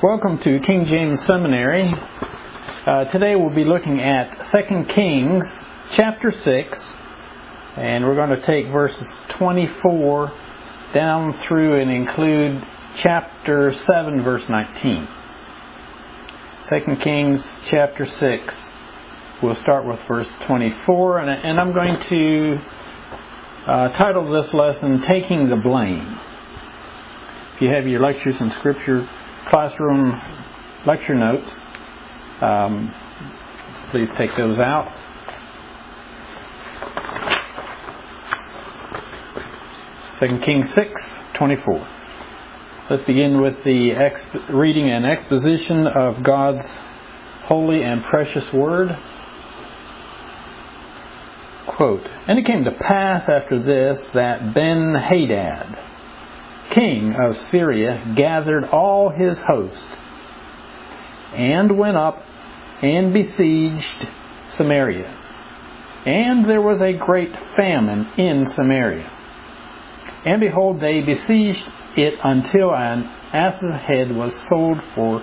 Welcome to King James Seminary. Today we'll be looking at 2 Kings chapter 6, and we're going to take verses 24 down through and include chapter 7, verse 19. 2 Kings chapter 6, we'll start with verse 24, and I'm going to title this lesson, Taking the Blame. If you have your lectures and scripture classroom lecture notes, please take those out. Second Kings 6:24. Let's begin with the reading and exposition of God's holy and precious word. Quote, "And it came to pass after this that Ben-Hadad, king of Syria, gathered all his host, and went up and besieged Samaria. And there was a great famine in Samaria. And behold, they besieged it until an ass's head was sold for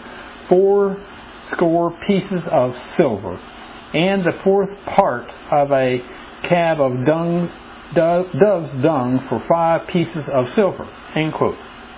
80 pieces of silver, and the fourth part of a cab of dove's dung for 5 pieces of silver." End quote.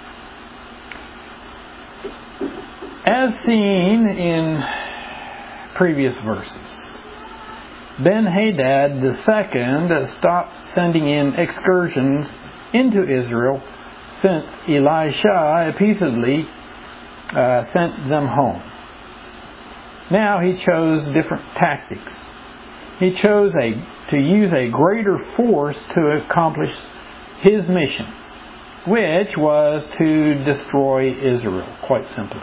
As seen in previous verses, Ben-Hadad II stopped sending in excursions into Israel since Elisha repeatedly sent them home. Now he chose different tactics. He chose to use a greater force to accomplish his mission, which was to destroy Israel, quite simply.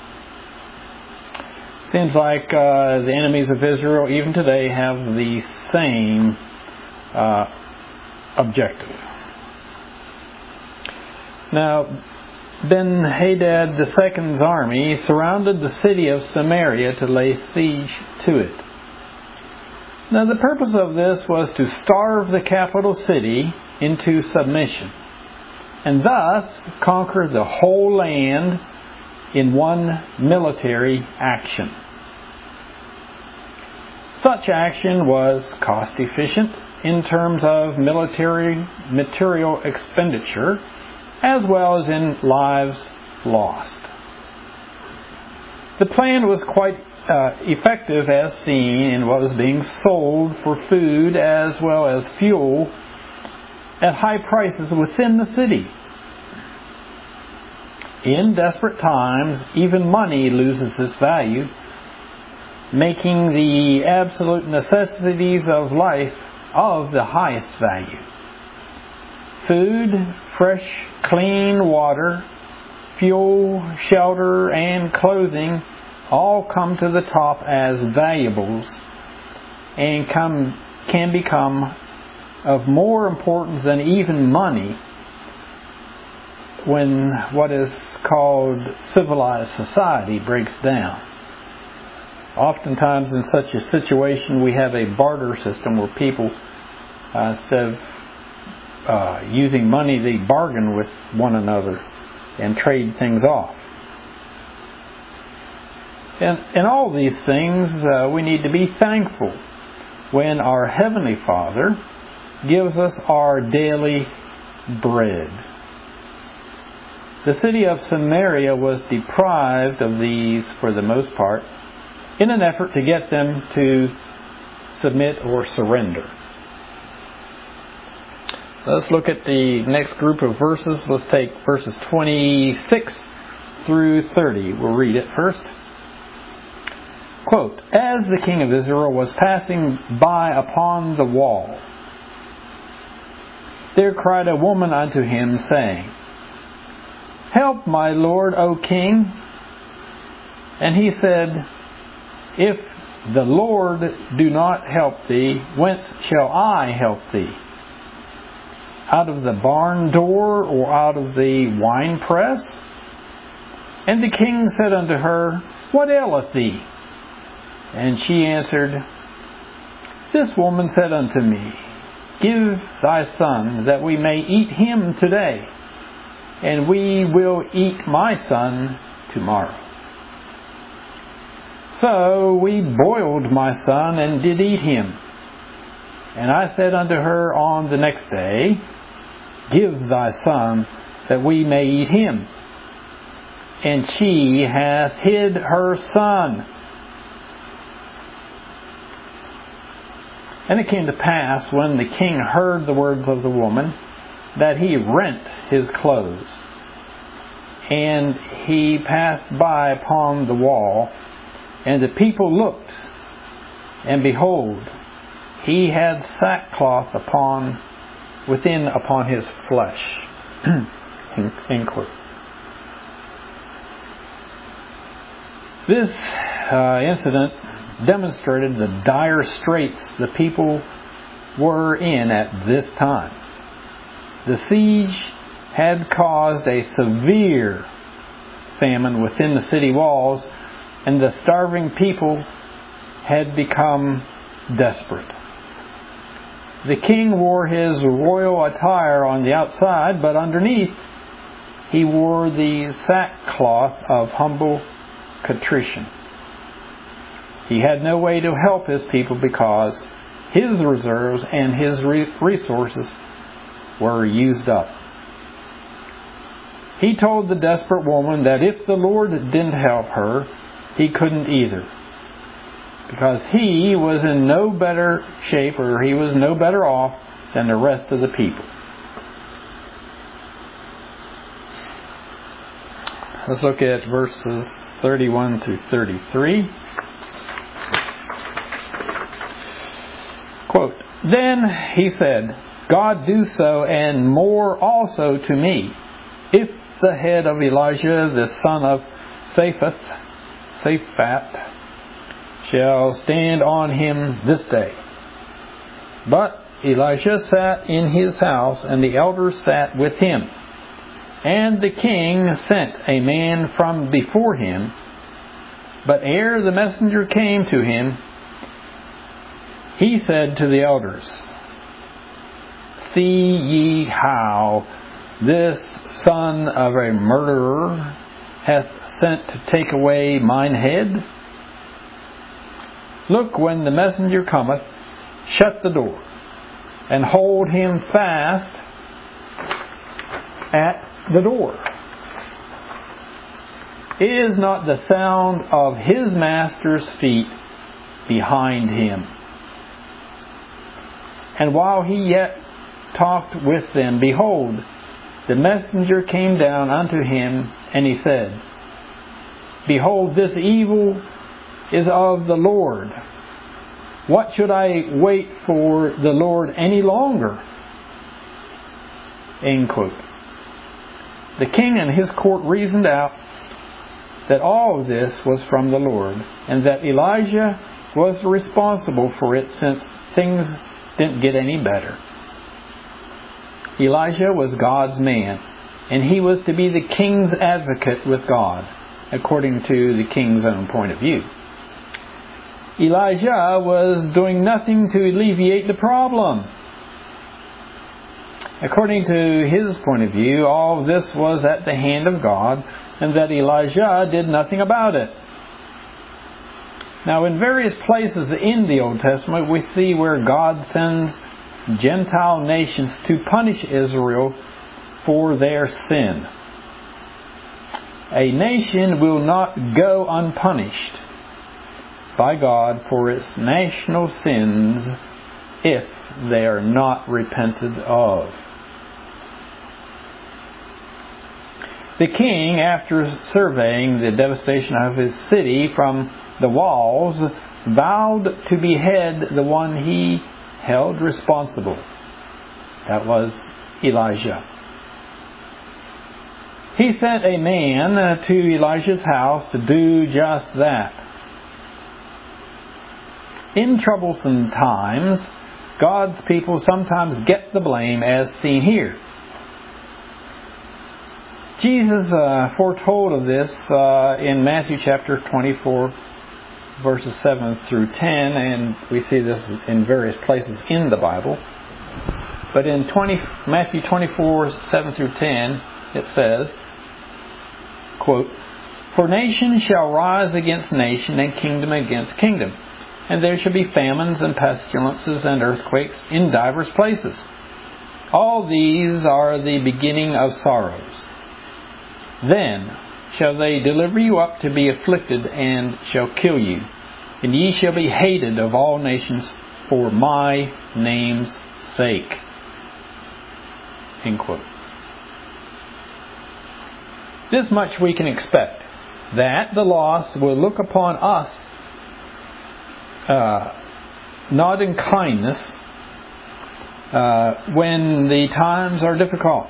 Seems like the enemies of Israel, even today, have the same objective. Now, Ben-Hadad II's army surrounded the city of Samaria to lay siege to it. Now, the purpose of this was to starve the capital city into submission, and thus conquer the whole land in one military action. Such action was cost efficient in terms of military material expenditure, as well as in lives lost. The plan was quite effective, as seen in what was being sold for food as well as fuel at high prices within the city. In desperate times, even money loses its value, making the absolute necessities of life of the highest value. Food, fresh, clean water, fuel, shelter, and clothing all come to the top as valuables and can become of more importance than even money when what is called civilized society breaks down. Oftentimes in such a situation we have a barter system where people, instead of using money, they bargain with one another and trade things off. And in all these things, we need to be thankful when our Heavenly Father gives us our daily bread. The city of Samaria was deprived of these for the most part in an effort to get them to submit or surrender. Let's look at the next group of verses. Let's take verses 26 through 30. We'll read it first. Quote, "As the king of Israel was passing by upon the wall, there cried a woman unto him, saying, Help, my lord, O king. And he said, If the Lord do not help thee, whence shall I help thee? Out of the barn door, or out of the winepress? And the king said unto her, What aileth thee? And she answered, This woman said unto me, Give thy son, that we may eat him today, and we will eat my son tomorrow. So we boiled my son and did eat him. And I said unto her on the next day, Give thy son, that we may eat him. And she hath hid her son. And it came to pass, when the king heard the words of the woman, that he rent his clothes. And he passed by upon the wall, and the people looked, and behold, he had sackcloth within upon his flesh. End quote. This incident demonstrated the dire straits the people were in at this time. The siege had caused a severe famine within the city walls, and the starving people had become desperate. The king wore his royal attire on the outside, but underneath he wore the sackcloth of humble contrition. He had no way to help his people because his reserves and his resources were used up. He told the desperate woman that if the Lord didn't help her, he couldn't either, because he was in no better shape, or he was no better off than the rest of the people. Let's look at verses 31 through 33. Quote, Then he said, God do so, and more also to me, if the head of Elijah, the son of Shaphat, shall stand on him this day. But Elisha sat in his house, and the elders sat with him. And the king sent a man from before him. But ere the messenger came to him, he said to the elders, See ye how this son of a murderer hath sent to take away mine head? Look, when the messenger cometh, shut the door, and hold him fast at the door. Is not the sound of his master's feet behind him? And while he yet talked with them, behold, the messenger came down unto him, and he said, Behold, this evil is of the Lord. What should I wait for the Lord any longer? End quote. The king and his court reasoned out that all of this was from the Lord, and that Elijah was responsible for it, since things didn't get any better. Elijah was God's man, and he was to be the king's advocate with God, according to the king's own point of view. Elijah was doing nothing to alleviate the problem. According to his point of view, all of this was at the hand of God, and that Elijah did nothing about it. Now, in various places in the Old Testament, we see where God sends Gentile nations to punish Israel for their sin. A nation will not go unpunished by God for its national sins if they are not repented of. The king, after surveying the devastation of his city from the walls, vowed to behead the one he held responsible. That was Elijah. He sent a man to Elijah's house to do just that. In troublesome times, God's people sometimes get the blame, as seen here. Jesus foretold of this in Matthew chapter 24, verses 7 through 10, and we see this in various places in the Bible. But in Matthew 24, 7 through 10, it says, quote, For nation shall rise against nation, and kingdom against kingdom. And there shall be famines and pestilences and earthquakes in divers places. All these are the beginning of sorrows. Then shall they deliver you up to be afflicted, and shall kill you. And ye shall be hated of all nations for my name's sake. End quote. This much we can expect, that the lost will look upon us not in kindness when the times are difficult,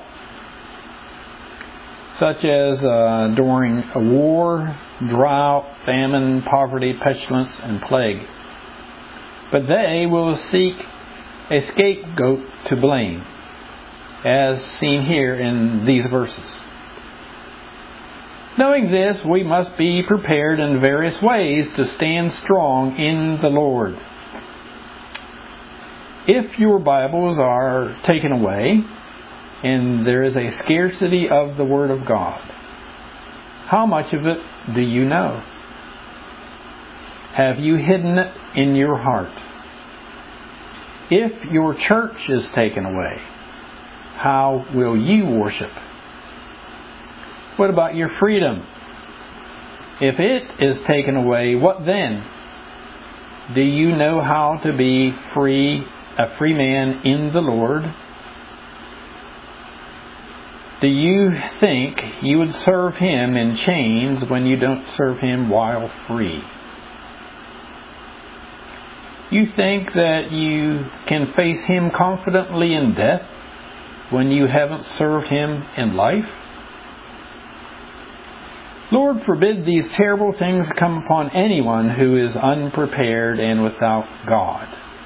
such as during a war, drought, famine, poverty, pestilence, and plague. But they will seek a scapegoat to blame, as seen here in these verses. Knowing this, we must be prepared in various ways to stand strong in the Lord. If your Bibles are taken away, and there is a scarcity of the Word of God, how much of it do you know? Have you hidden it in your heart? If your church is taken away, how will you worship? What about your freedom? If it is taken away, what then? Do you know how to be free, a free man in the Lord? Do you think you would serve Him in chains when you don't serve Him while free? You think that you can face Him confidently in death when you haven't served Him in life? Lord forbid these terrible things come upon anyone who is unprepared and without God.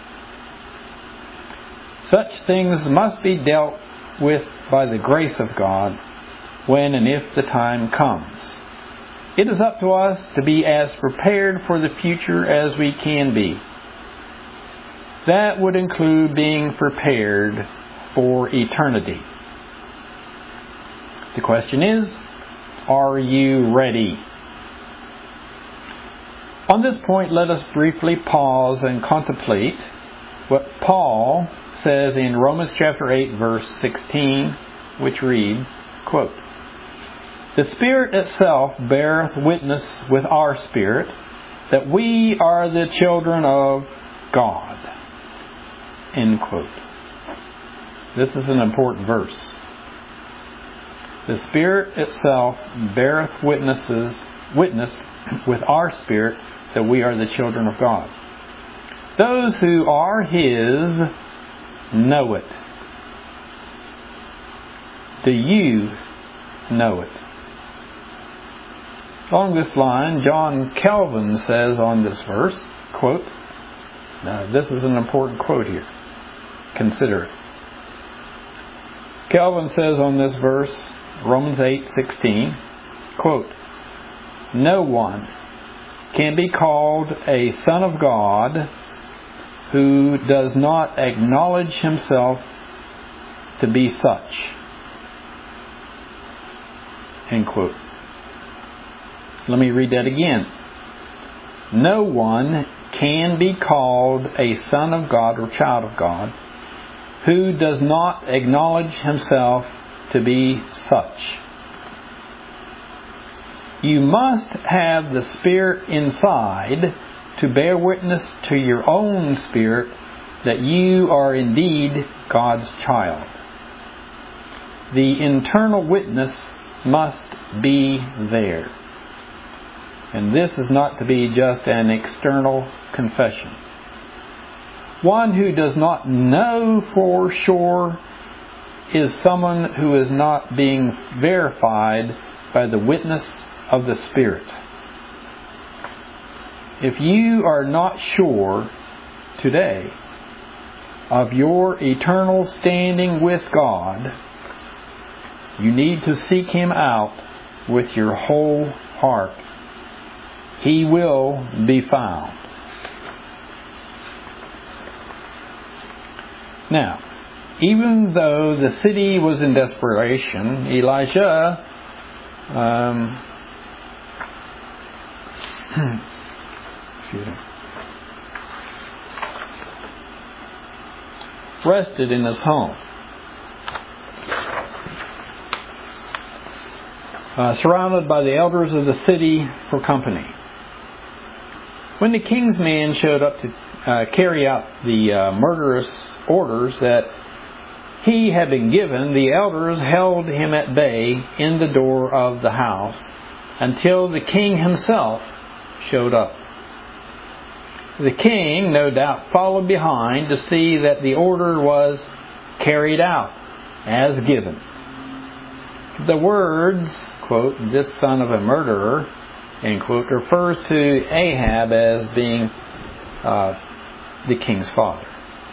Such things must be dealt with by the grace of God when and if the time comes. It is up to us to be as prepared for the future as we can be. That would include being prepared for eternity. The question is, are you ready? On this point, let us briefly pause and contemplate what Paul says in Romans chapter 8, verse 16, which reads, quote, "The Spirit itself beareth witness with our spirit that we are the children of God." End quote. This is an important verse. The Spirit itself beareth witness with our spirit that we are the children of God. Those who are His know it. Do you know it? Along this line, John Calvin says on this verse, quote, now this is an important quote here. Consider it. Calvin says on this verse, Romans 8:16, quote, "No one can be called a son of God who does not acknowledge himself to be such." End quote. Let me read that again. No one can be called a son of God or child of God who does not acknowledge himself to be such. You must have the Spirit inside to bear witness to your own spirit that you are indeed God's child. The internal witness must be there. And this is not to be just an external confession. One who does not know for sure is someone who is not being verified by the witness of the Spirit. If you are not sure today of your eternal standing with God, you need to seek Him out with your whole heart. He will be found. Now, even though the city was in desperation, Elijah excuse me, rested in his home, surrounded by the elders of the city for company. When the king's men showed up to carry out the murderous orders that he had been given, the elders held him at bay in the door of the house until the king himself showed up. The king, no doubt, followed behind to see that the order was carried out as given. The words, quote, "this son of a murderer," end quote, refers to Ahab as being the king's father.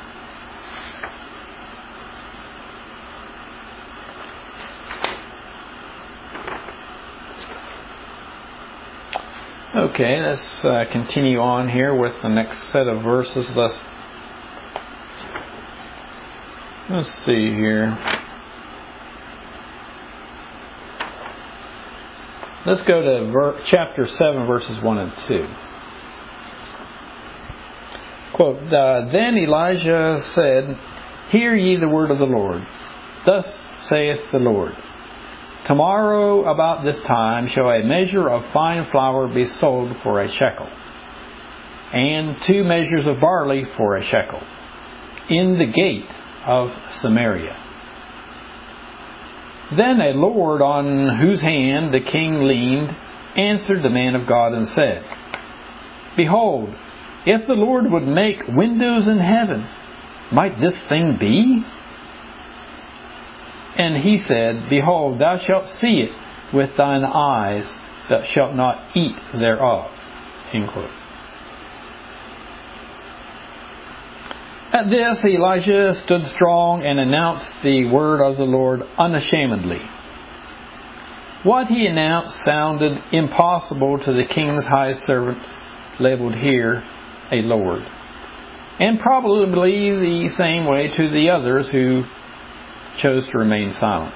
Okay, let's continue on here with the next set of verses. Let's see here. Let's go to chapter 7, verses 1 and 2. Quote, "Then Elijah said, Hear ye the word of the Lord. Thus saith the Lord, Tomorrow about this time shall a measure of fine flour be sold for a shekel, and 2 measures of barley for a shekel, in the gate of Samaria. Then a lord on whose hand the king leaned answered the man of God and said, Behold, if the Lord would make windows in heaven, might this thing be? And he said, Behold, thou shalt see it with thine eyes, thou shalt not eat thereof." End quote. At this, Elijah stood strong and announced the word of the Lord unashamedly. What he announced sounded impossible to the king's high servant, labeled here a lord, and probably the same way to the others who chose to remain silent.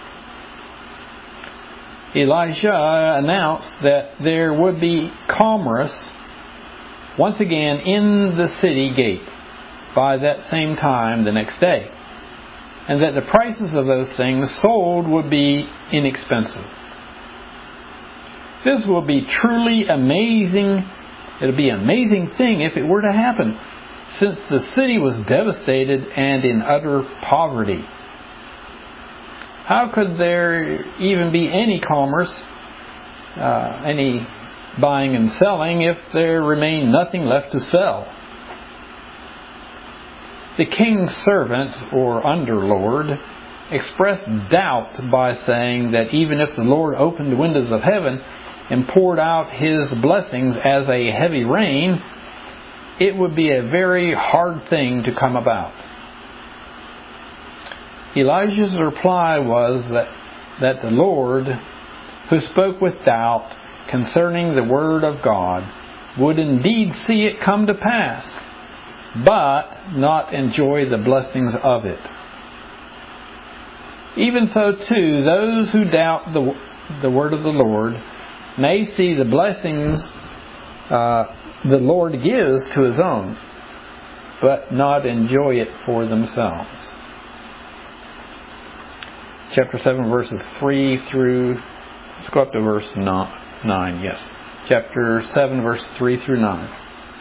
Elijah announced that there would be commerce once again in the city gate by that same time the next day, and that the prices of those things sold would be inexpensive. This will be truly amazing. It'll be an amazing thing if it were to happen, since the city was devastated and in utter poverty. How could there even be any commerce, any buying and selling, if there remained nothing left to sell? The king's servant, or underlord, expressed doubt by saying that even if the Lord opened the windows of heaven and poured out His blessings as a heavy rain, it would be a very hard thing to come about. Elijah's reply was that the Lord, who spoke with doubt concerning the word of God, would indeed see it come to pass, but not enjoy the blessings of it. Even so, too, those who doubt the word of the Lord may see the blessings the Lord gives to His own, but not enjoy it for themselves. Chapter 7, verses 3 through... Let's go up to verse 9. Yes. Chapter 7, verse 3 through 9.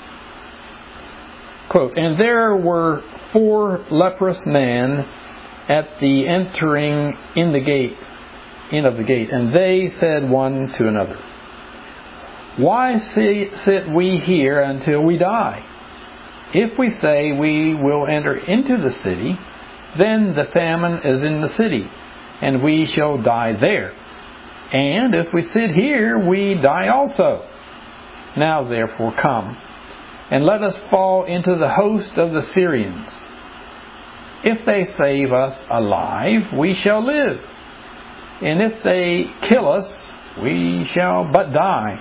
Quote, "And there were 4 leprous men at the entering in of the gate, and they said one to another, Why sit we here until we die? If we say we will enter into the city, then the famine is in the city, and we shall die there. And if we sit here, we die also. Now therefore come, and let us fall into the host of the Syrians. If they save us alive, we shall live. And if they kill us, we shall but die."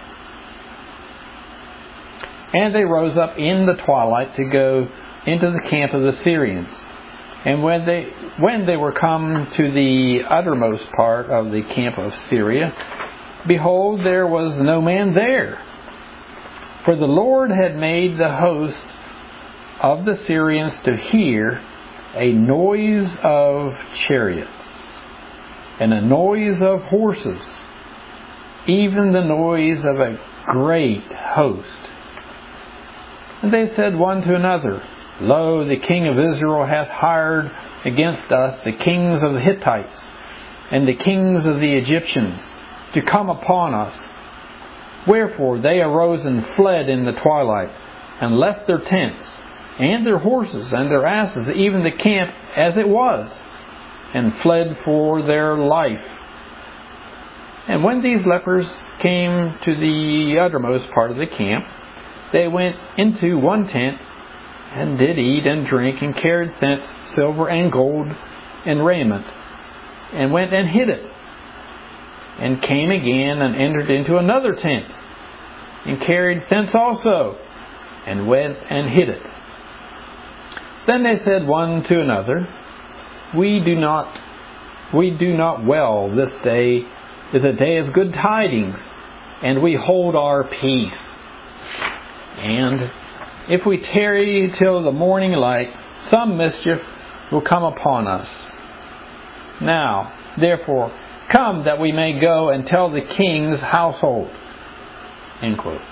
And they rose up in the twilight to go into the camp of the Syrians. And when they were come to the uttermost part of the camp of Syria, behold, there was no man there. For the Lord had made the host of the Syrians to hear a noise of chariots and a noise of horses, even the noise of a great host. And they said one to another, Lo, the king of Israel hath hired against us the kings of the Hittites and the kings of the Egyptians to come upon us. Wherefore they arose and fled in the twilight, and left their tents, and their horses, and their asses, even the camp as it was, and fled for their life. And when these lepers came to the uttermost part of the camp, they went into one tent, and did eat and drink, and carried thence silver and gold and raiment, and went and hid it, and came again and entered into another tent, and carried thence also, and went and hid it. Then they said one to another, We do not well. This day is a day of good tidings, and we hold our peace. And if we tarry till the morning light, some mischief will come upon us. Now, therefore, come that we may go and tell the king's household. End quote.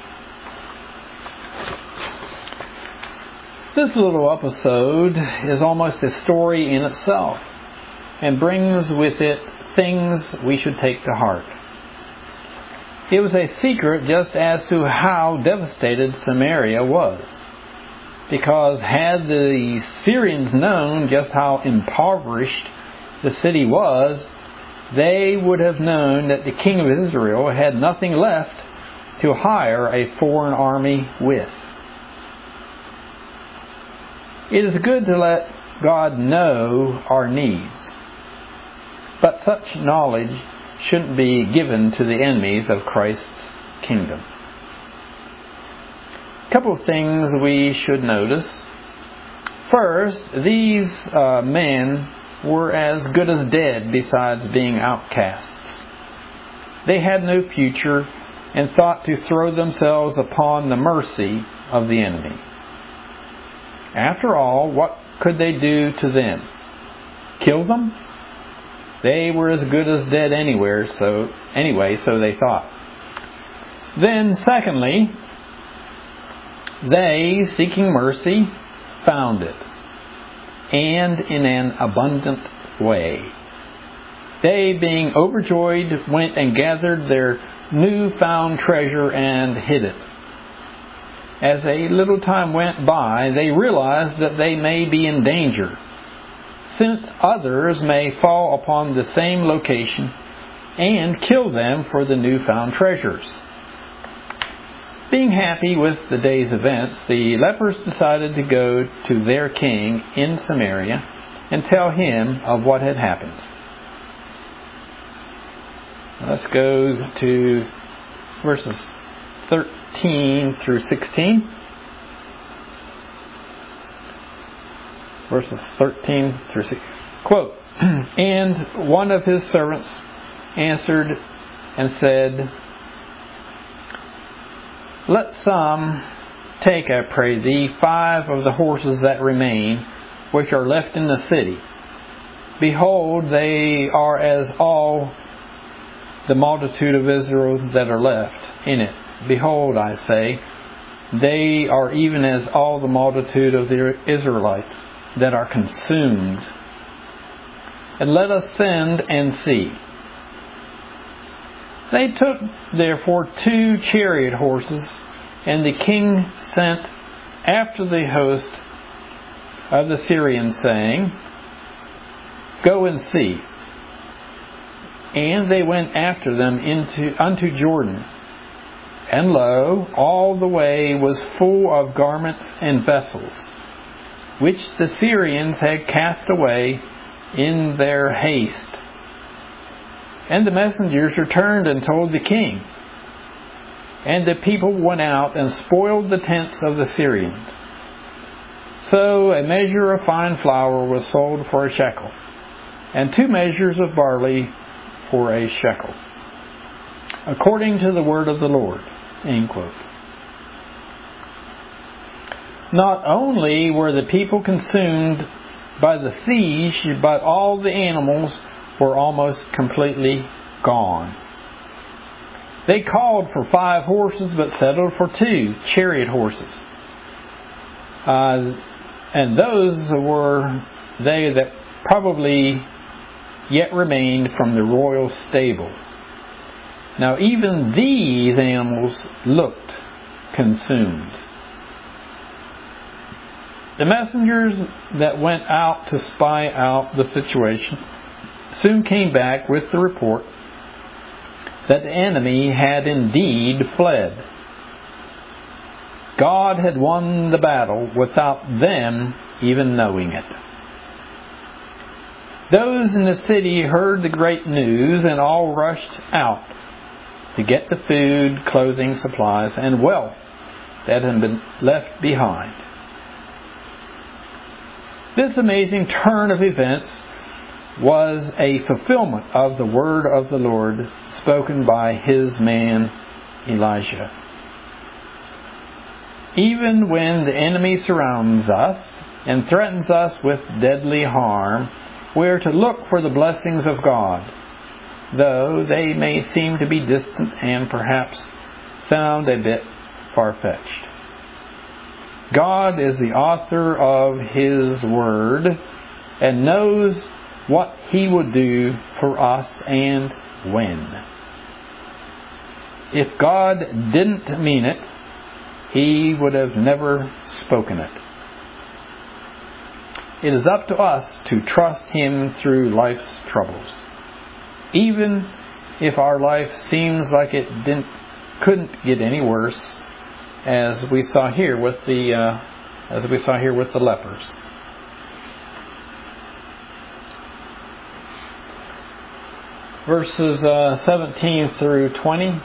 This little episode is almost a story in itself, and brings with it things we should take to heart. It was a secret just as to how devastated Samaria was, because had the Syrians known just how impoverished the city was, they would have known that the king of Israel had nothing left to hire a foreign army with. It is good to let God know our needs, but such knowledge shouldn't be given to the enemies of Christ's kingdom. A couple of things we should notice. First, these men were as good as dead besides being outcasts. They had no future and thought to throw themselves upon the mercy of the enemy. After all, what could they do to them? Kill them? They were as good as dead anyway, so they thought. Then, secondly, they, seeking mercy, found it, and in an abundant way. They, being overjoyed, went and gathered their new-found treasure and hid it. As a little time went by, they realized that they may be in danger, since others may fall upon the same location and kill them for the newfound treasures. Being happy with the day's events, the lepers decided to go to their king in Samaria and tell him of what had happened. Let's go to verses 13 through 16. Verses 13 through 16. Quote, And one of his servants answered and said, Let some take, I pray thee, 5 of the horses that remain, which are left in the city. Behold, they are as all the multitude of Israel that are left in it. Behold, I say, they are even as all the multitude of the Israelites that are consumed. And let us send and see. They took therefore 2 chariot horses, and the king sent after the host of the Syrians, saying, Go and see. And they went after them unto Jordan. And lo, all the way was full of garments and vessels, which the Syrians had cast away in their haste. And the messengers returned and told the king. And the people went out and spoiled the tents of the Syrians. So a measure of fine flour was sold for a shekel, and 2 measures of barley for a shekel, according to the word of the Lord. End quote. Not only were the people consumed by the siege, but all the animals were almost completely gone. They called for 5 horses, but settled for 2 chariot horses. And those were they that probably yet remained from the royal stable. Now even these animals looked consumed. The messengers that went out to spy out the situation soon came back with the report that the enemy had indeed fled. God had won the battle without them even knowing it. Those in the city heard the great news and all rushed out to get the food, clothing, supplies, and wealth that had been left behind. This amazing turn of events was a fulfillment of the word of the Lord spoken by His man Elijah. Even when the enemy surrounds us and threatens us with deadly harm, we are to look for the blessings of God, though they may seem to be distant and perhaps sound a bit far-fetched. God is the author of His Word and knows what He will do for us and when. If God didn't mean it, He would have never spoken it. It is up to us to trust Him through life's troubles. Even if our life seems like it couldn't get any worse, as we saw here with the lepers. Verses 17 through 20.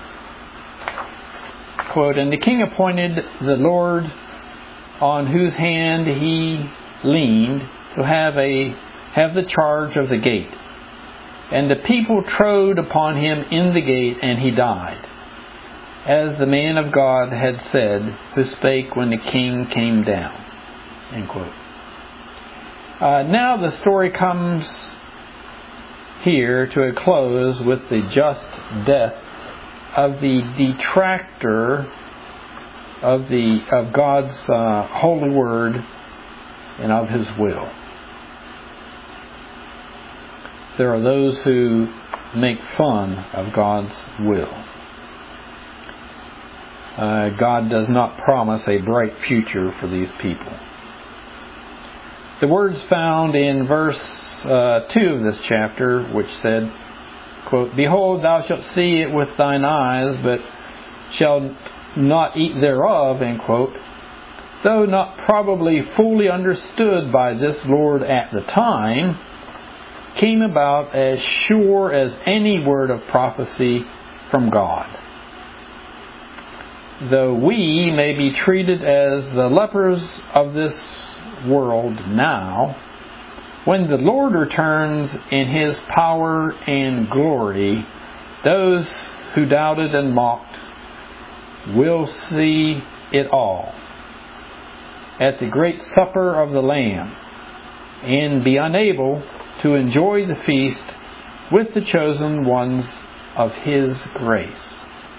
Quote, "And the king appointed the Lord on whose hand he leaned to have the charge of the gate. And the people trode upon him in the gate, and he died, as the man of God had said, who spake when the king came down." End quote. Now the story comes here to a close with the just death of the detractor of God's holy word and of His will. There are those who make fun of God's will. God does not promise a bright future for these people. The words found in verse 2 of this chapter, which said, quote, "Behold, thou shalt see it with thine eyes, but shalt not eat thereof," end quote, though not probably fully understood by this Lord at the time, came about as sure as any word of prophecy from God. Though we may be treated as the lepers of this world now, when the Lord returns in His power and glory, those who doubted and mocked will see it all at the great supper of the Lamb and be unable to enjoy the feast with the chosen ones of His grace.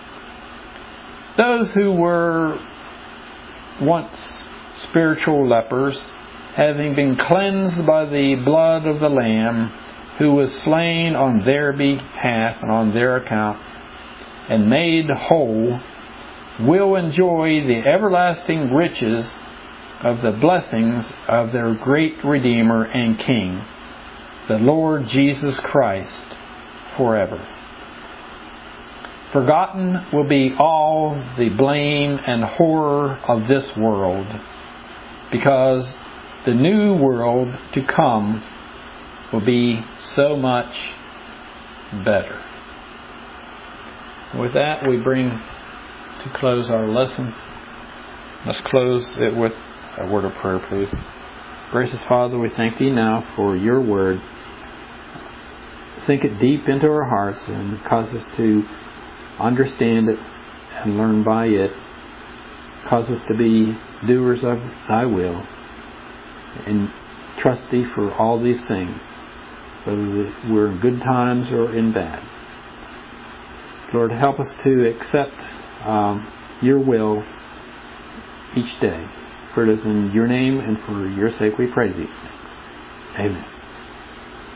Those who were once spiritual lepers, having been cleansed by the blood of the Lamb, who was slain on their behalf and on their account, and made whole, will enjoy the everlasting riches of the blessings of their great Redeemer and King, the Lord Jesus Christ, forever. Forgotten will be all the blame and horror of this world, because the new world to come will be so much better. With that, we bring to close our lesson. Let's close it with a word of prayer, please. Gracious Father, we thank Thee now for Your word. Sink it deep into our hearts and cause us to understand it and learn by it Cause us to be doers of Thy will and trust Thee for all these things, whether we're in good times or in bad. Lord, help us to accept Your will each day. For it is in Your name and for Your sake we pray these things. Amen.